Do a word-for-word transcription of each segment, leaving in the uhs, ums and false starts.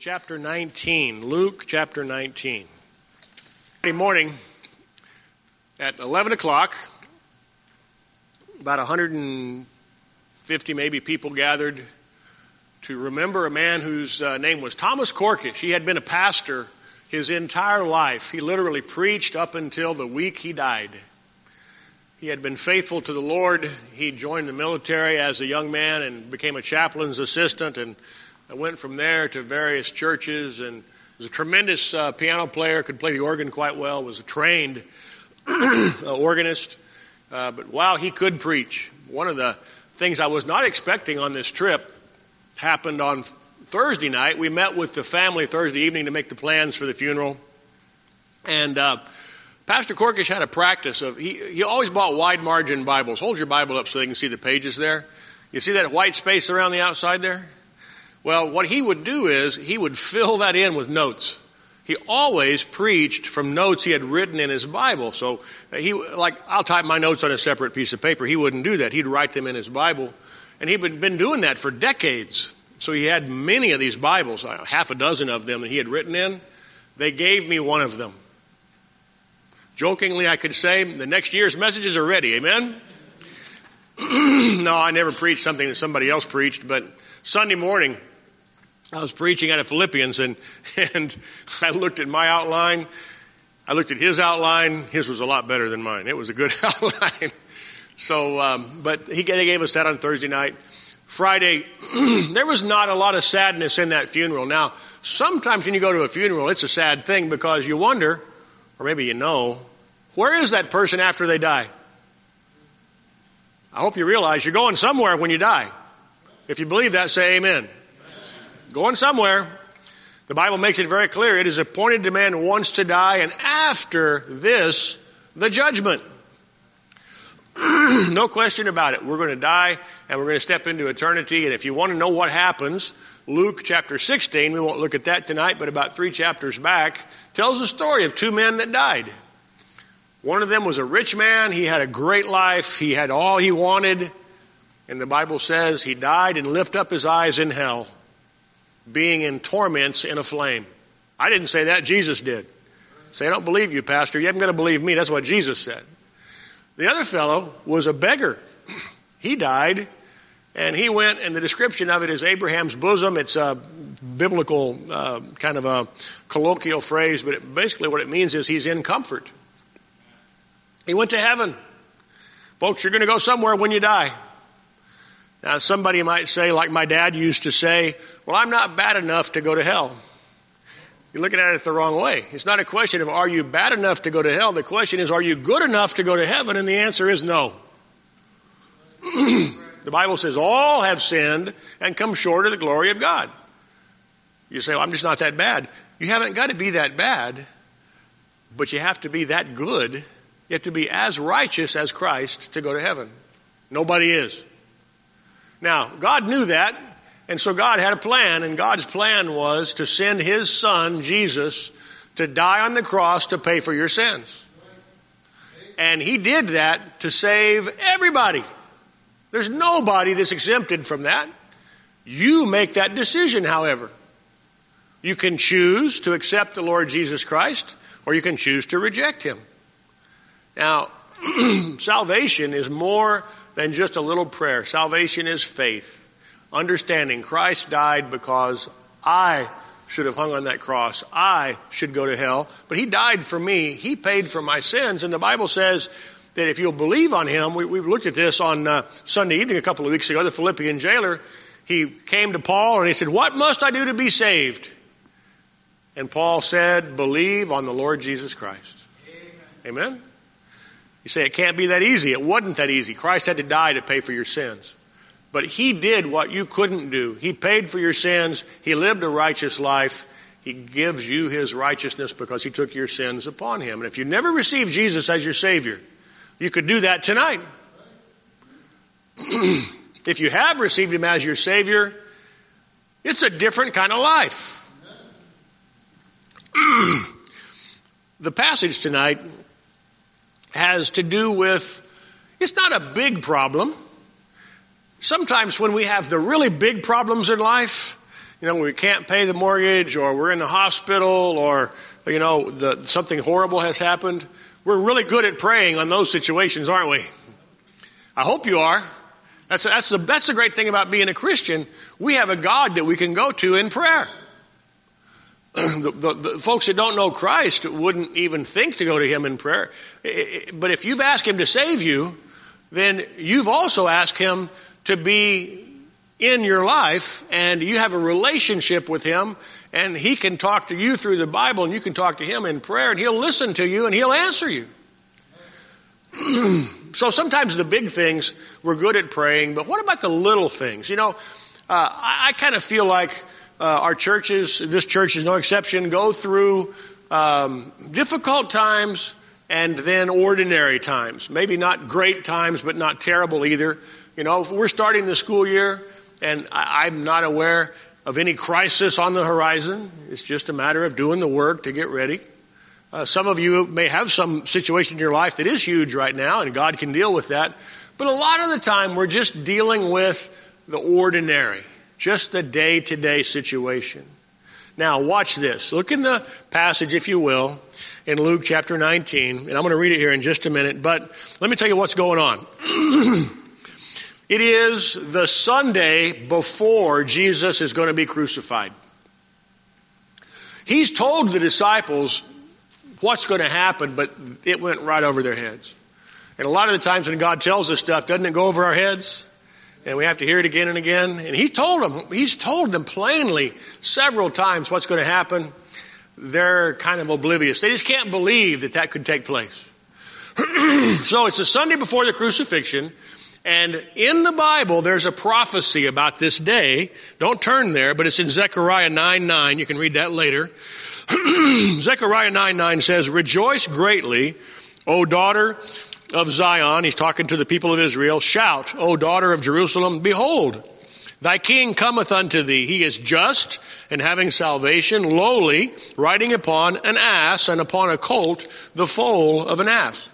chapter nineteen. Luke chapter nineteen. Friday morning at eleven o'clock, about one hundred fifty maybe people gathered to remember a man whose uh, name was Thomas Corkish. He had been a pastor his entire life. He literally preached up until the week he died. He had been faithful to the Lord. He joined the military as a young man and became a chaplain's assistant, and I went from there to various churches, and was a tremendous uh, piano player, could play the organ quite well, was a trained organist, uh, but wow, he could preach. One of the things I was not expecting on this trip happened on Thursday night. We met with the family Thursday evening to make the plans for the funeral, and uh, Pastor Corkish had a practice of, he, he always bought wide margin Bibles. Hold your Bible up so they can see the pages there. You see that white space around the outside there? Well, what he would do is he would fill that in with notes. He always preached from notes he had written in his Bible. So he, like, I'll type my notes on a separate piece of paper. He wouldn't do that. He'd write them in his Bible. And he'd been doing that for decades. So he had many of these Bibles, half a dozen of them that he had written in. They gave me one of them. Jokingly, I could say, the next year's messages are ready. Amen? No, I never preached something that somebody else preached, but Sunday morning, I was preaching out of Philippians, and, and I looked at my outline. I looked at his outline. His was a lot better than mine. It was a good outline. So, um, but he gave us that on Thursday night. Friday, there was not a lot of sadness in that funeral. Now, sometimes when you go to a funeral, it's a sad thing because you wonder, or maybe you know, where is that person after they die? I hope you realize you're going somewhere when you die. If you believe that, say amen. Going somewhere. The Bible makes it very clear. It is appointed to man once to die, and after this, the judgment. No question about it. We're going to die, and we're going to step into eternity. And if you want to know what happens, Luke chapter sixteen, we won't look at that tonight, but about three chapters back, tells the story of two men that died. One of them was a rich man. He had a great life. He had all he wanted. And the Bible says he died and lifted up his eyes in hell, being in torments in a flame. I didn't say that. Jesus did. Say, I don't believe you, Pastor. You haven't got to believe me. That's what Jesus said. The other fellow was a beggar. He died, and he went, and the description of it is Abraham's bosom. It's a biblical uh, kind of a colloquial phrase, but it, basically what it means is he's in comfort. He went to heaven. Folks, you're going to go somewhere when you die. Now, somebody might say, like my dad used to say, well, I'm not bad enough to go to hell. You're looking at it the wrong way. It's not a question of are you bad enough to go to hell. The question is, are you good enough to go to heaven? And the answer is no. The Bible says all have sinned and come short of the glory of God. You say, well, I'm just not that bad. You haven't got to be that bad, but you have to be that good. You have to be as righteous as Christ to go to heaven. Nobody is. Now, God knew that, and so God had a plan, and God's plan was to send His Son, Jesus, to die on the cross to pay for your sins. And He did that to save everybody. There's nobody that's exempted from that. You make that decision, however. You can choose to accept the Lord Jesus Christ, or you can choose to reject Him. Now, salvation is more than just a little prayer. Salvation is faith. Understanding Christ died because I should have hung on that cross. I should go to hell. But He died for me. He paid for my sins. And the Bible says that if you'll believe on Him, we, we looked at this on uh, Sunday evening a couple of weeks ago, the Philippian jailer, he came to Paul and he said, what must I do to be saved? And Paul said, believe on the Lord Jesus Christ. Amen? Amen? You say it can't be that easy. It wasn't that easy. Christ had to die to pay for your sins. But He did what you couldn't do. He paid for your sins. He lived a righteous life. He gives you His righteousness because He took your sins upon Him. And if you never received Jesus as your Savior, you could do that tonight. If you have received Him as your Savior, it's a different kind of life. The passage tonight has to do with, it's not a big problem. Sometimes when we have the really big problems in life, you know, we can't pay the mortgage, or we're in the hospital, or, you know, the, something horrible has happened. We're really good at praying on those situations, aren't we? I hope you are. That's, that's, the, that's the great thing about being a Christian. We have a God that we can go to in prayer. the, the, the folks that don't know Christ wouldn't even think to go to Him in prayer. But if you've asked Him to save you, then you've also asked Him to be in your life, and you have a relationship with Him, and He can talk to you through the Bible, and you can talk to Him in prayer, and He'll listen to you, and He'll answer you. So sometimes the big things, we're good at praying, but what about the little things? You know, uh, I, I kind of feel like uh, our churches, this church is no exception, go through um, difficult times and then ordinary times. Maybe not great times, but not terrible either. You know, if we're starting the school year, and I, I'm not aware of any crisis on the horizon. It's just a matter of doing the work to get ready. Uh, some of you may have some situation in your life that is huge right now, and God can deal with that. But a lot of the time, we're just dealing with the ordinary, just the day-to-day situation. Now, watch this. Look in the passage, if you will, in Luke chapter nineteen, and I'm going to read it here in just a minute, but let me tell you what's going on. It is the Sunday before Jesus is going to be crucified. He's told the disciples what's going to happen, but it went right over their heads. And a lot of the times when God tells us stuff, doesn't it go over our heads? And we have to hear it again and again. And He's told them, He's told them plainly several times what's going to happen. They're kind of oblivious. They just can't believe that that could take place. So it's the Sunday before the crucifixion. And in the Bible, there's a prophecy about this day. Don't turn there, but it's in Zechariah nine nine. You can read that later. Zechariah nine nine says, "Rejoice greatly, O daughter of Zion." He's talking to the people of Israel. "Shout, O daughter of Jerusalem. Behold, thy king cometh unto thee. He is just and having salvation, lowly, riding upon an ass, and upon a colt, the foal of an ass."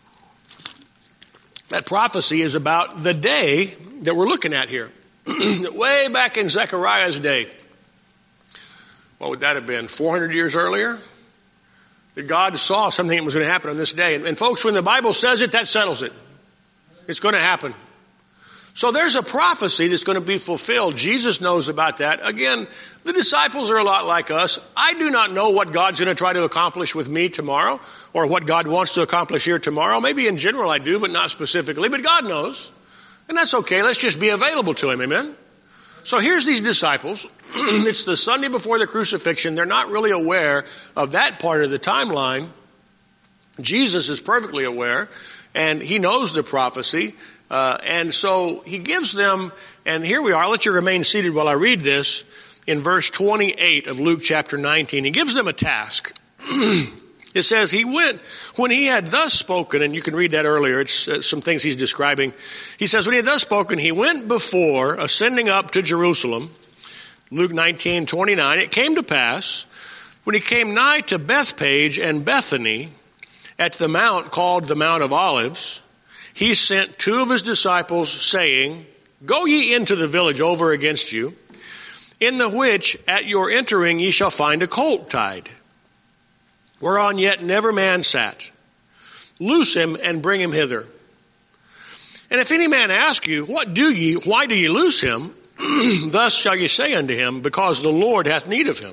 That prophecy is about the day that we're looking at here. Way back in Zechariah's day. What would that have been? four hundred years earlier? That God saw something that was going to happen on this day. And, and folks, when the Bible says it, that settles it. It's going to happen. So there's a prophecy that's going to be fulfilled. Jesus knows about that. Again, the disciples are a lot like us. I do not know what God's going to try to accomplish with me tomorrow, or what God wants to accomplish here tomorrow. Maybe in general I do, but not specifically. But God knows. And that's okay. Let's just be available to Him. Amen? So here's these disciples. It's the Sunday before the crucifixion. They're not really aware of that part of the timeline. Jesus is perfectly aware, and He knows the prophecy. Uh, and so He gives them, and here we are. I'll let you remain seated while I read this. In verse twenty-eight of Luke chapter nineteen, He gives them a task. It says, He went, when He had thus spoken, and you can read that earlier, it's uh, some things He's describing. He says, when He had thus spoken, He went before, ascending up to Jerusalem. Luke nineteen twenty-nine, it came to pass, when He came nigh to Bethpage and Bethany, at the mount called the Mount of Olives, He sent two of His disciples, saying, Go ye into the village over against you, in the which at your entering ye shall find a colt tied, whereon yet never man sat. Loose him and bring him hither. And if any man ask you, What do ye? Why do ye loose him? Thus shall ye say unto him, Because the Lord hath need of him.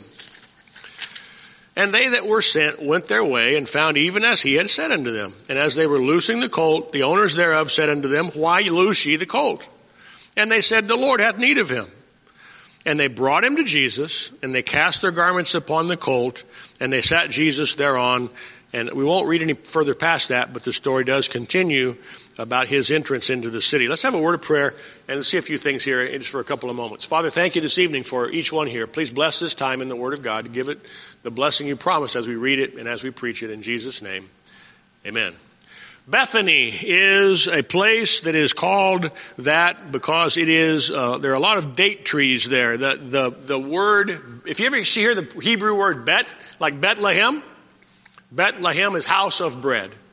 And they that were sent went their way, and found even as He had said unto them. And as they were loosing the colt, the owners thereof said unto them, Why loose ye the colt? And they said, The Lord hath need of him. And they brought him to Jesus, and they cast their garments upon the colt, and they sat Jesus thereon. And we won't read any further past that, but the story does continue about His entrance into the city. Let's have a word of prayer and see a few things here just for a couple of moments. Father, thank You this evening for each one here. Please bless this time in the Word of God. Give it the blessing You promised as we read it and as we preach it. In Jesus' name, amen. Bethany is a place that is called that because it is, uh, there are a lot of date trees there. The, the, the word, if you ever see here the Hebrew word bet, like Bethlehem, Bethlehem is house of bread.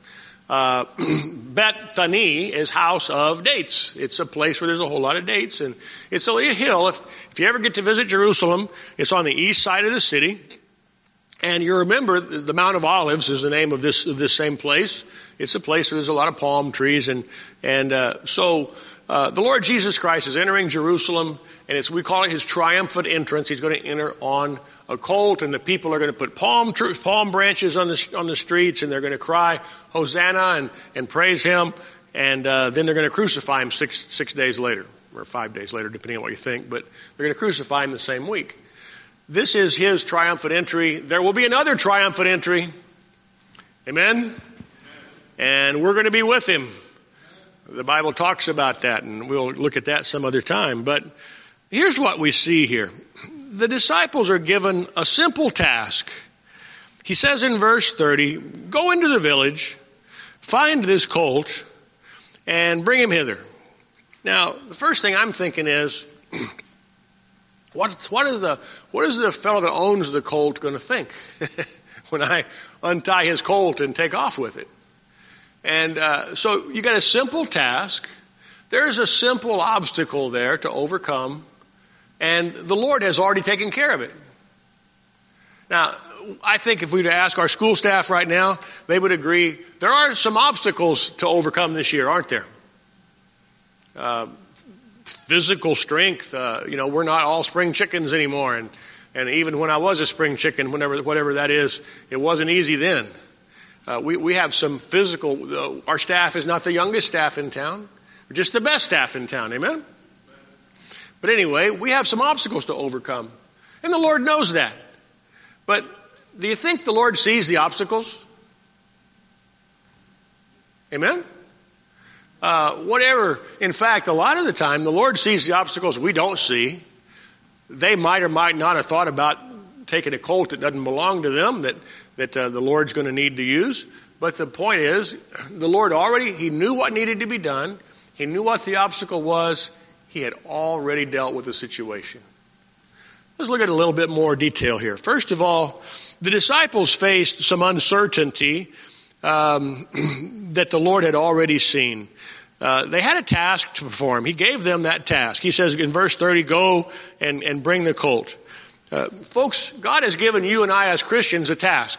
Uh, Bethany is house of dates. It's a place where there's a whole lot of dates, and it's only a hill. If, if you ever get to visit Jerusalem, it's on the east side of the city. And you remember the Mount of Olives is the name of this of this same place. It's a place where there's a lot of palm trees, and and uh, so uh, the Lord Jesus Christ is entering Jerusalem, and it's we call it his triumphant entrance. He's going to enter on a colt, and the people are going to put palm tr- palm branches on the on the streets, and they're going to cry Hosanna and and praise him, and uh, then they're going to crucify him six six days later or five days later, depending on what you think. But they're going to crucify him the same week. This is his triumphant entry. There will be another triumphant entry. Amen? And we're going to be with him. The Bible talks about that, and we'll look at that some other time. But here's what we see here. The disciples are given a simple task. He says in verse thirty, go into the village, find this colt, and bring him hither. Now, the first thing I'm thinking is, What, what is the what is the fellow that owns the colt going to think when I untie his colt and take off with it? And uh, so you got a simple task. There's a simple obstacle there to overcome, and the Lord has already taken care of it. Now, I think if we were to ask our school staff right now, they would agree there are some obstacles to overcome this year, aren't there? Uh, Physical strength, uh, you know, we're not all spring chickens anymore. And, and even when I was a spring chicken, whenever, whatever that is, it wasn't easy then. Uh, we, we have some physical, uh, our staff is not the youngest staff in town. We're just the best staff in town. Amen? But anyway, we have some obstacles to overcome. And the Lord knows that. But do you think the Lord sees the obstacles? Amen? Uh, whatever. In fact, a lot of the time, the Lord sees the obstacles we don't see. They might or might not have thought about taking a colt that doesn't belong to them, that, that uh, the Lord's going to need to use. But the point is, the Lord already, he knew what needed to be done. He knew what the obstacle was. He had already dealt with the situation. Let's look at a little bit more detail here. First of all, the disciples faced some uncertainty um, that the Lord had already seen. Uh, they had a task to perform. He gave them that task. He says in verse thirty, go and, and bring the colt. Uh, folks, God has given you and I as Christians a task.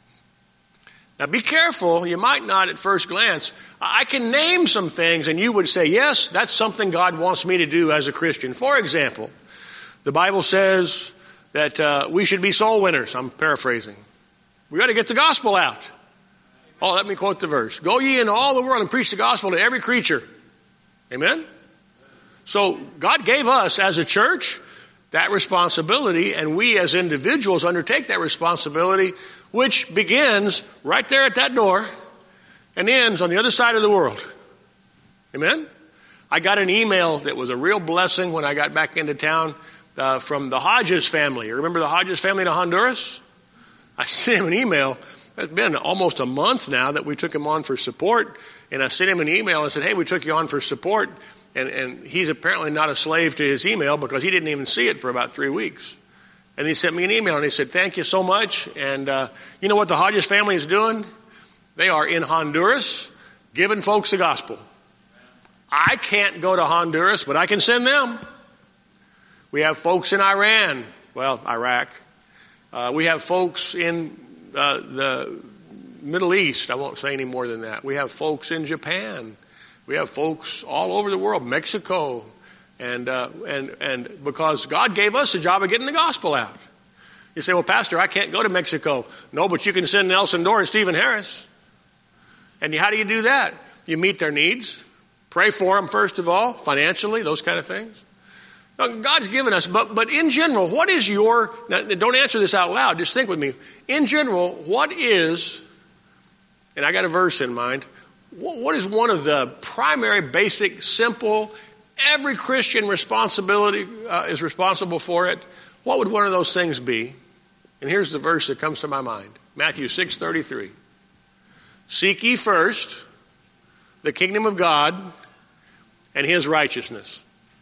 Now be careful. You might not at first glance. I can name some things and you would say, yes, that's something God wants me to do as a Christian. For example, the Bible says that uh, we should be soul winners. I'm paraphrasing. We got to get the gospel out. Oh, let me quote the verse. Go ye into all the world and preach the gospel to every creature. Amen? So God gave us as a church that responsibility, and we as individuals undertake that responsibility, which begins right there at that door and ends on the other side of the world. Amen? I got an email that was a real blessing when I got back into town uh, from the Hodges family. You remember the Hodges family in Honduras? I sent him an email. It's been almost a month now that we took him on for support, and I sent him an email and said, hey, we took you on for support, and, and he's apparently not a slave to his email because he didn't even see it for about three weeks. And he sent me an email, and he said, thank you so much, and uh, you know what the Hodges family is doing? They are in Honduras giving folks the gospel. I can't go to Honduras, but I can send them. We have folks in Iran, well, Iraq. Uh, we have folks in Uh, the Middle East. I won't say any more than that. We have folks in Japan. We have folks all over the world, Mexico, and uh, and and because God gave us the job of getting the gospel out. You say, well, Pastor, I can't go to Mexico. No, but you can send Nelson Dorr and Stephen Harris. And how do you do that? You meet their needs, pray for them first of all, financially, those kind of things. Now, God's given us, but, but in general, what is your, now, don't answer this out loud, just think with me. In general, what is, and I got a verse in mind, what is one of the primary, basic, simple, every Christian responsibility uh, is responsible for it? What would one of those things be? And here's the verse that comes to my mind. Matthew six thirty-three. Seek ye first the kingdom of God and his righteousness.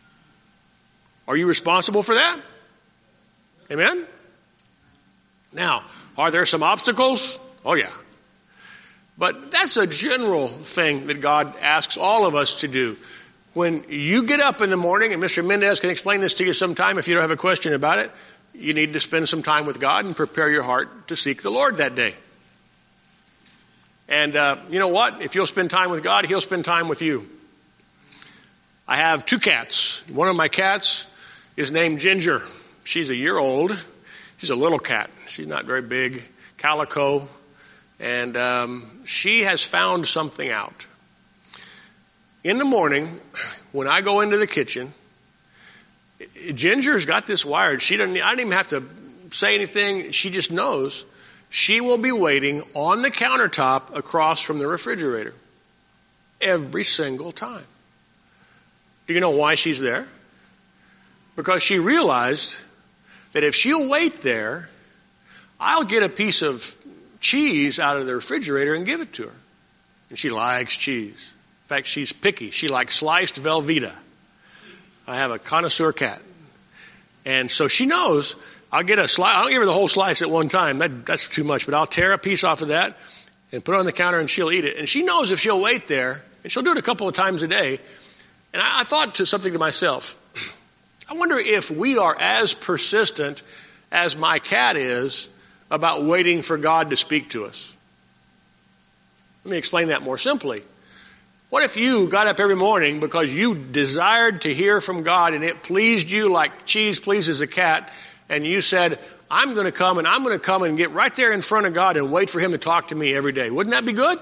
Are you responsible for that? Amen? Now, are there some obstacles? Oh, yeah. But that's a general thing that God asks all of us to do. When you get up in the morning, and Mister Mendez can explain this to you sometime if you don't have a question about it, you need to spend some time with God and prepare your heart to seek the Lord that day. And uh, you know what? If you'll spend time with God, He'll spend time with you. I have two cats. One of my cats is named Ginger. She's a year old. She's a little cat. She's not very big. Calico. And um, she has found something out. In the morning, when I go into the kitchen, Ginger's got this wired. She doesn't. I don't even have to say anything. She just knows. She will be waiting on the countertop across from the refrigerator every single time. Do you know why she's there? Because she realized that if she'll wait there, I'll get a piece of cheese out of the refrigerator and give it to her. And she likes cheese. In fact, she's picky. She likes sliced Velveeta. I have a connoisseur cat. And so she knows I'll get a slice. I don't give her the whole slice at one time. That, that's too much. But I'll tear a piece off of that and put it on the counter and she'll eat it. And she knows if she'll wait there, and she'll do it a couple of times a day. And I, I thought to something to myself, I wonder if we are as persistent as my cat is about waiting for God to speak to us. Let me explain that more simply. What if you got up every morning because you desired to hear from God and it pleased you like cheese pleases a cat, and you said, I'm going to come and I'm going to come and get right there in front of God and wait for Him to talk to me every day. Wouldn't that be good?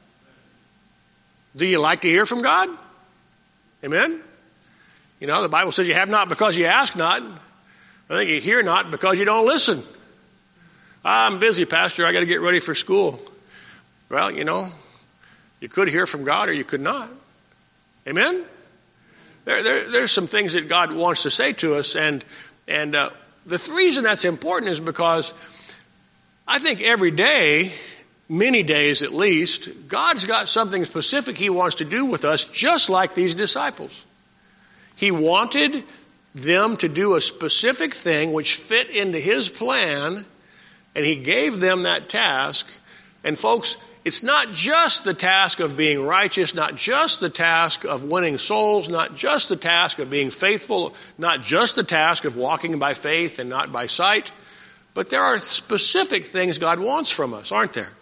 Do you like to hear from God? Amen? You know, the Bible says you have not because you ask not. I think you hear not because you don't listen. I'm busy, Pastor. I got to get ready for school. Well, you know, you could hear from God or you could not. Amen? There, there, there's some things that God wants to say to us. And, and uh, the reason that's important is because I think every day, many days at least, God's got something specific He wants to do with us, just like these disciples. He wanted them to do a specific thing which fit into His plan, and He gave them that task. And folks, it's not just the task of being righteous, not just the task of winning souls, not just the task of being faithful, not just the task of walking by faith and not by sight, but there are specific things God wants from us, aren't there?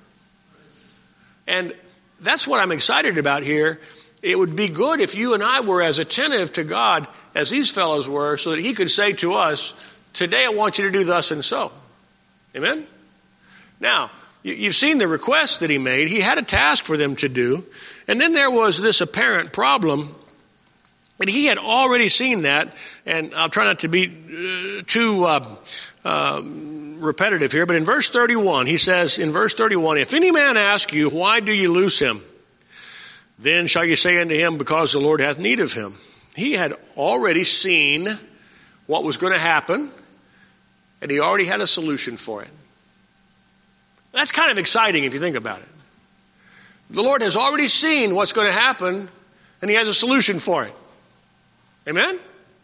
And that's what I'm excited about here. It would be good if you and I were as attentive to God as these fellows were, so that He could say to us, today I want you to do thus and so. Amen? Now, you've seen the request that He made. He had a task for them to do. And then there was this apparent problem. And He had already seen that. And I'll try not to be uh, too uh, uh, repetitive here. But in verse thirty-one, He says, in verse thirty-one, if any man ask you, why do you loose him? Then shall you say unto him, because the Lord hath need of him. He had already seen what was going to happen. And He already had a solution for it. That's kind of exciting if you think about it. The Lord has already seen what's going to happen, and He has a solution for it. Amen?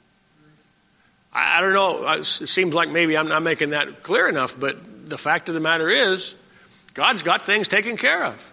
I, I don't know. It seems like maybe I'm not making that clear enough, but the fact of the matter is, God's got things taken care of.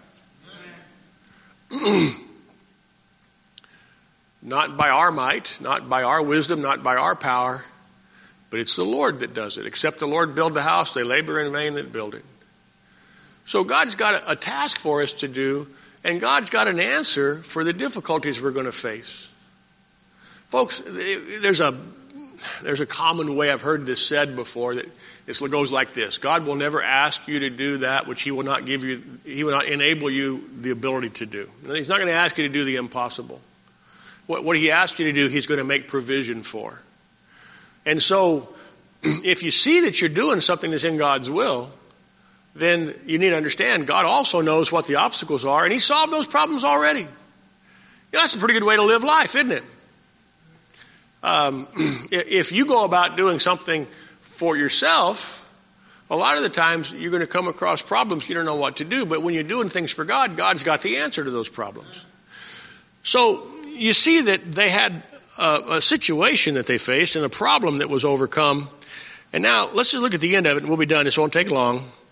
Not by our might, not by our wisdom, not by our power, but it's the Lord that does it. Except the Lord build the house, they labor in vain that build it. So God's got a, a task for us to do, and God's got an answer for the difficulties we're going to face. Folks, there's a there's a common way I've heard this said before that it goes like this: God will never ask you to do that which He will not give you, He will not enable you the ability to do. He's not going to ask you to do the impossible. What, what He asks you to do, He's going to make provision for. And so, if you see that you're doing something that's in God's will, then you need to understand God also knows what the obstacles are, and He solved those problems already. You know, that's a pretty good way to live life, isn't it? Um, if you go about doing something for yourself, a lot of the times you're going to come across problems you don't know what to do. But when you're doing things for God, God's got the answer to those problems. So you see that they had a, a situation that they faced and a problem that was overcome. And now let's just look at the end of it, and we'll be done. This won't take long.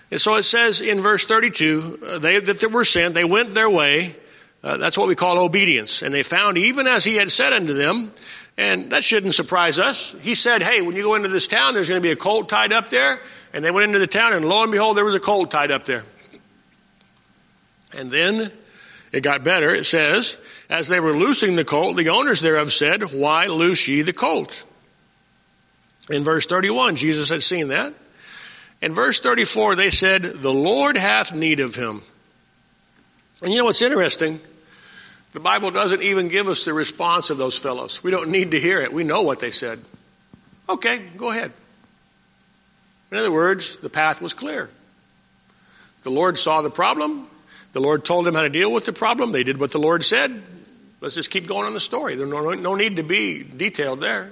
And so it says in verse thirty-two, uh, they that were sent, they went their way. Uh, that's what we call obedience. And they found even as he had said unto them, and that shouldn't surprise us. He said, hey, when you go into this town, there's going to be a colt tied up there. And they went into the town, and lo and behold, there was a colt tied up there. And then it got better. It says, as they were loosing the colt, the owners thereof said, why loose ye the colt? In verse thirty-one, Jesus had seen that. In verse thirty-four, they said, the Lord hath need of him. And you know what's interesting? The Bible doesn't even give us the response of those fellows. We don't need to hear it. We know what they said. Okay, go ahead. In other words, the path was clear. The Lord saw the problem. The Lord told them how to deal with the problem. They did what the Lord said. Let's just keep going on the story. There's no, no need to be detailed there.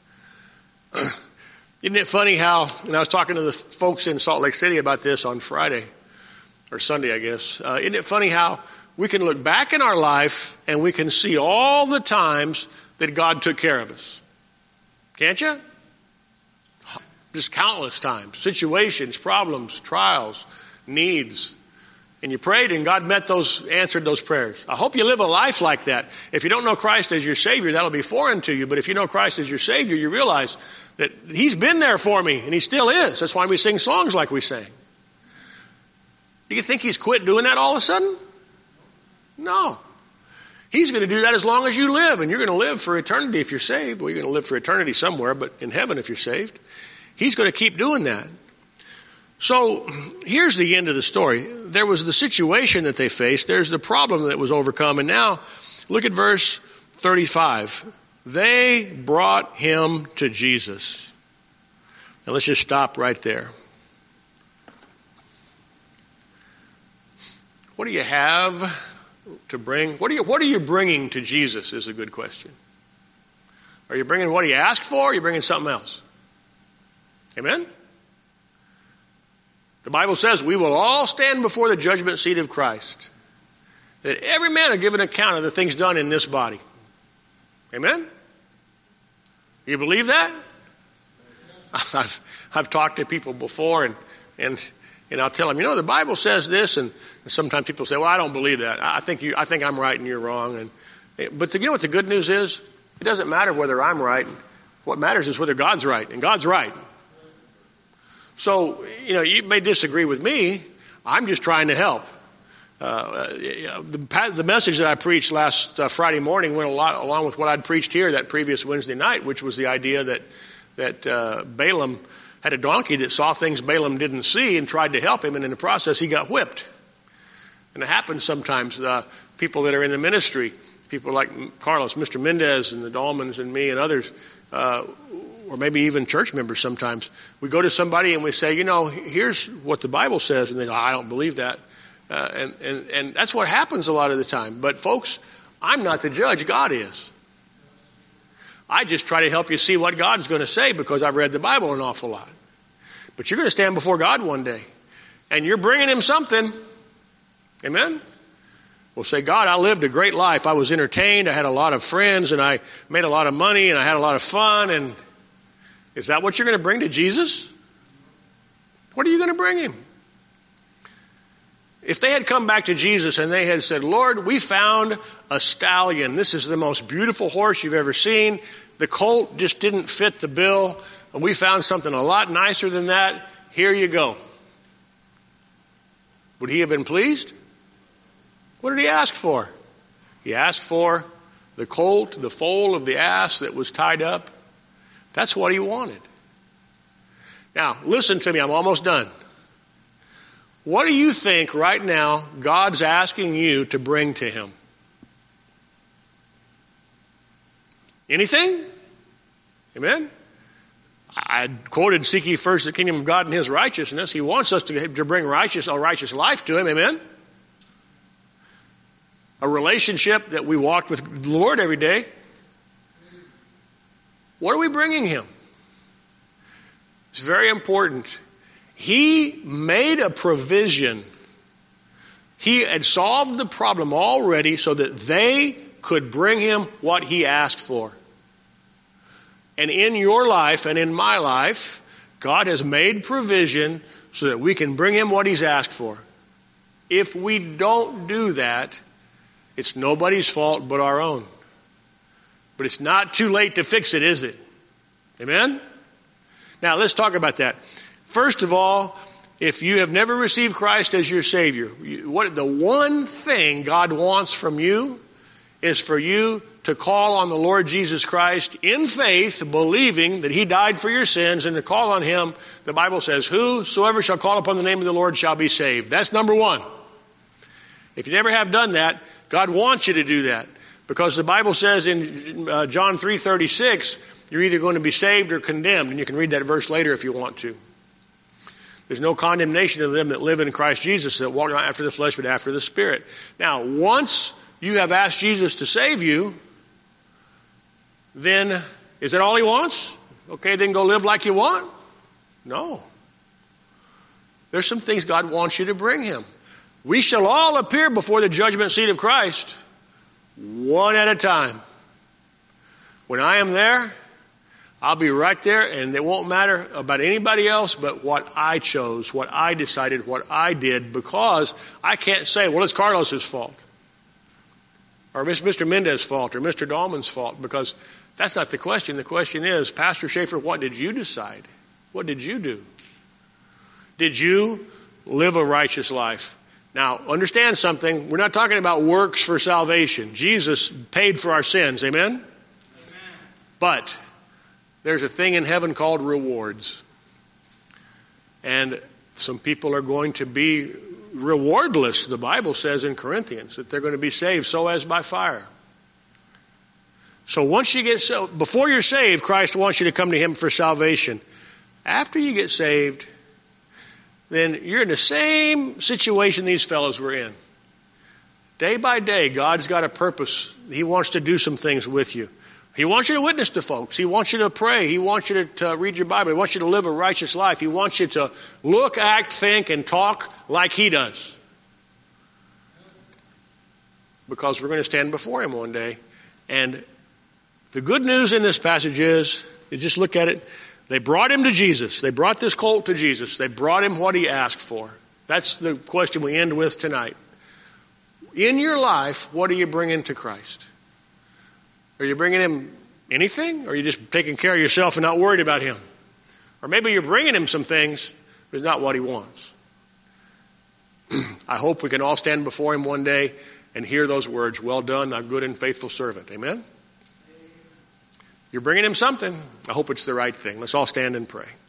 Isn't it funny how, and I was talking to the folks in Salt Lake City about this on Friday, or Sunday, I guess. Uh, isn't it funny how we can look back in our life and we can see all the times that God took care of us? Can't you? Just countless times. Situations, problems, trials, needs. And you prayed and God met those, answered those prayers. I hope you live a life like that. If you don't know Christ as your Savior, that'll be foreign to you. But if you know Christ as your Savior, you realize that He's been there for me and He still is. That's why we sing songs like we sang. Do you think He's quit doing that all of a sudden? No. He's going to do that as long as you live, and you're going to live for eternity if you're saved. Well, you're going to live for eternity somewhere, but in heaven if you're saved. He's going to keep doing that. So here's the end of the story. There was the situation that they faced. There's the problem that was overcome. And now look at verse thirty-five. They brought him to Jesus. Now let's just stop right there. What do you have to bring? What are you, what are you bringing to Jesus is a good question. Are you bringing what He asked for, or are you bringing something else? Amen? The Bible says we will all stand before the judgment seat of Christ. That every man will give an account of the things done in this body. Amen? You believe that? I've, I've talked to people before and, and, and I'll tell them, you know, the Bible says this, and, and sometimes people say, well, I don't believe that. I think you, I think I'm right and you're wrong. And, but the, you know what the good news is? It doesn't matter whether I'm right. What matters is whether God's right, and God's right. So, you know, you may disagree with me. I'm just trying to help. Uh, the, the message that I preached last uh, Friday morning went a lot along with what I'd preached here that previous Wednesday night, which was the idea that that uh, Balaam had a donkey that saw things Balaam didn't see and tried to help him, and in the process he got whipped. And it happens sometimes. Uh, people that are in the ministry, people like Carlos, Mister Mendez, and the Dolmans, and me, and others. Uh, or maybe even church members sometimes, we go to somebody and we say, you know, here's what the Bible says, and they go, I don't believe that. Uh, and, and, and that's what happens a lot of the time. But folks, I'm not the judge, God is. I just try to help you see what God's going to say because I've read the Bible an awful lot. But you're going to stand before God one day, and you're bringing Him something. Amen? Well, say, God, I lived a great life. I was entertained. I had a lot of friends, and I made a lot of money, and I had a lot of fun. And is that what you're going to bring to Jesus? What are you going to bring Him? If they had come back to Jesus and they had said, Lord, we found a stallion. This is the most beautiful horse you've ever seen. The colt just didn't fit the bill, and we found something a lot nicer than that. Here you go. Would He have been pleased? What did He ask for? He asked for the colt, the foal of the ass that was tied up. That's what He wanted. Now, listen to me. I'm almost done. What do you think right now God's asking you to bring to Him? Anything? Amen? I quoted, seek ye first the kingdom of God and His righteousness. He wants us to, to bring righteous, a righteous life to Him. Amen? A relationship that we walked with the Lord every day. What are we bringing Him? It's very important. He made a provision. He had solved the problem already so that they could bring Him what He asked for. And in your life and in my life, God has made provision so that we can bring him what he's asked for. If we don't do that, it's nobody's fault but our own. But it's not too late to fix it, is it? Amen? Now, let's talk about that. First of all, if you have never received Christ as your Savior, what the one thing God wants from you is for you to call on the Lord Jesus Christ in faith, believing that he died for your sins, and to call on him. The Bible says, whosoever shall call upon the name of the Lord shall be saved. That's number one. If you never have done that, God wants you to do that, because the Bible says in uh, John three thirty-six, you're either going to be saved or condemned, and you can read that verse later if you want to. There's no condemnation of them that live in Christ Jesus, that walk not after the flesh but after the Spirit. Now, once you have asked Jesus to save you, then is that all he wants? Okay, then go live like you want? No. There's some things God wants you to bring him. We shall all appear before the judgment seat of Christ, one at a time. When I am there, I'll be right there, and it won't matter about anybody else but what I chose, what I decided, what I did, because I can't say, well, it's Carlos's fault, or Mister Mendez's fault, or Mister Dahlman's fault, because that's not the question. The question is, Pastor Schaefer, what did you decide? What did you do? Did you live a righteous life? Now, understand something. We're not talking about works for salvation. Jesus paid for our sins. Amen? Amen. But there's a thing in heaven called rewards. And some people are going to be rewardless. The Bible says in Corinthians that they're going to be saved so as by fire. So once you get so, before you're saved, Christ wants you to come to him for salvation. After you get saved, then you're in the same situation these fellows were in. Day by day, God's got a purpose. He wants to do some things with you. He wants you to witness to folks. He wants you to pray. He wants you to, to read your Bible. He wants you to live a righteous life. He wants you to look, act, think, and talk like he does. Because we're going to stand before him one day. And the good news in this passage is, you just look at it, they brought him to Jesus. They brought this colt to Jesus. They brought him what he asked for. That's the question we end with tonight. In your life, what are you bringing to Christ? Are you bringing him anything? Or are you just taking care of yourself and not worried about him? Or maybe you're bringing him some things, but it's not what he wants. I hope we can all stand before him one day and hear those words, well done, thou good and faithful servant. Amen? You're bringing him something. I hope it's the right thing. Let's all stand and pray.